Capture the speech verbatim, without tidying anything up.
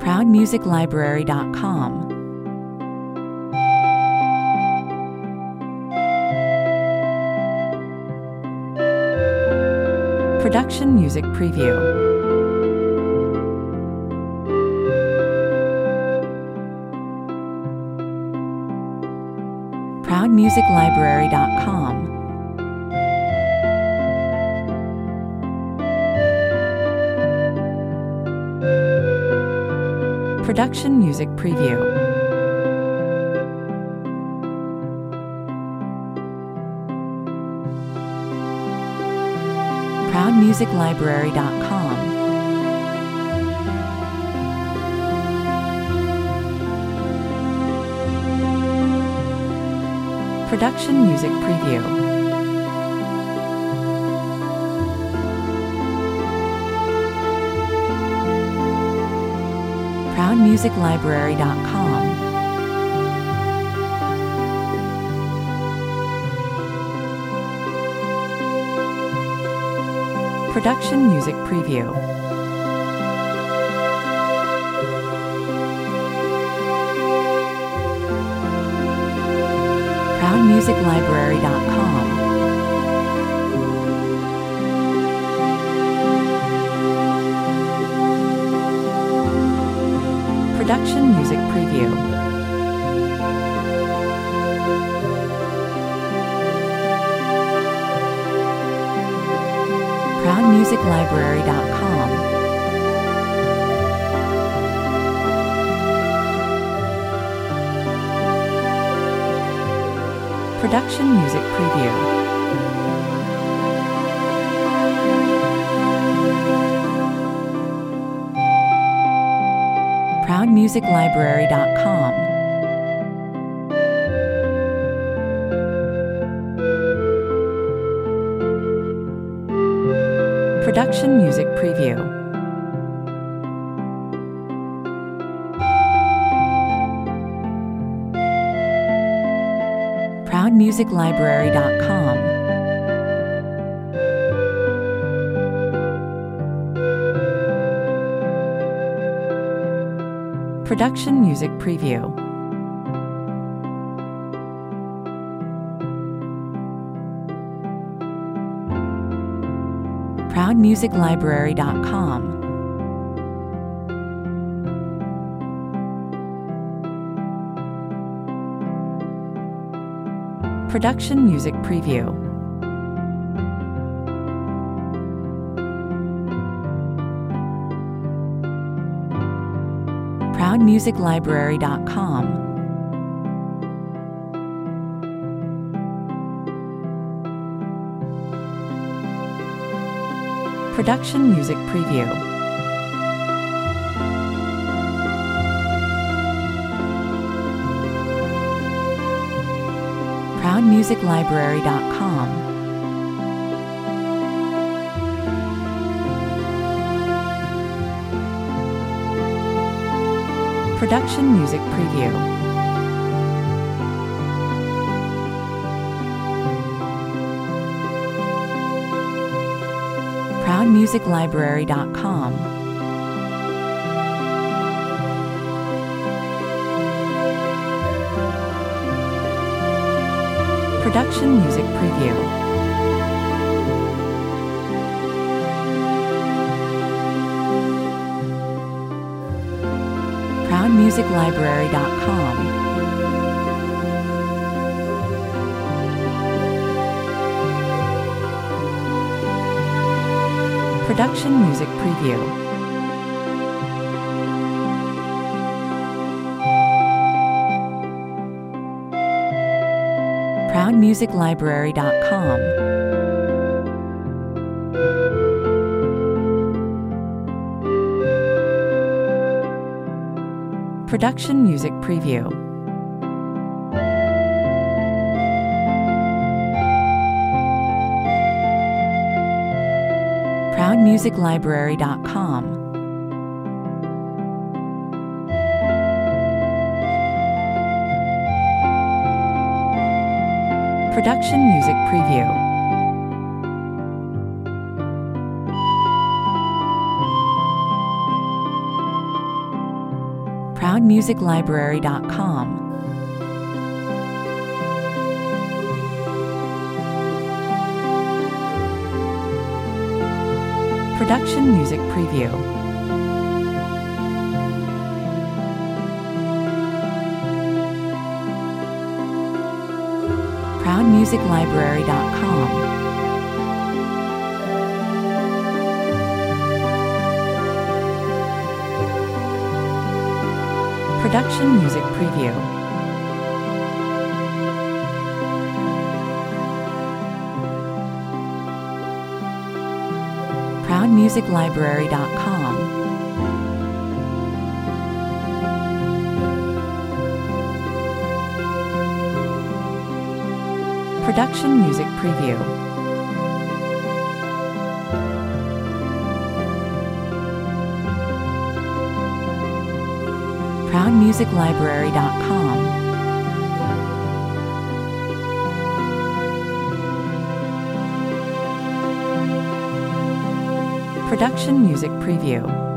proud music library dot com. Production Music Preview. proud music library dot com. Production Music Preview. proud music library dot com. Production Music Preview. proud music library dot com. Production Music Preview. proud music library dot com. Production Music Preview. proud music library dot com. Production Music Preview. proud music library dot com. Production Music Preview. proud music library dot com. Production Music Preview. proud music library dot com. Production Music Preview. proud music library dot com. Production Music Preview. proud music library dot com. Production Music Preview. proud music library dot com. Production Music Preview. proud music library dot com. Production Music Preview. proud music library dot com. Production Music Preview. proud music library dot com. Production Music Preview. proud music library dot com. Production Music Preview. proud music library dot com. Production Music Preview. proud music library dot com. Production Music Preview. proud music library dot com. Production Music Preview.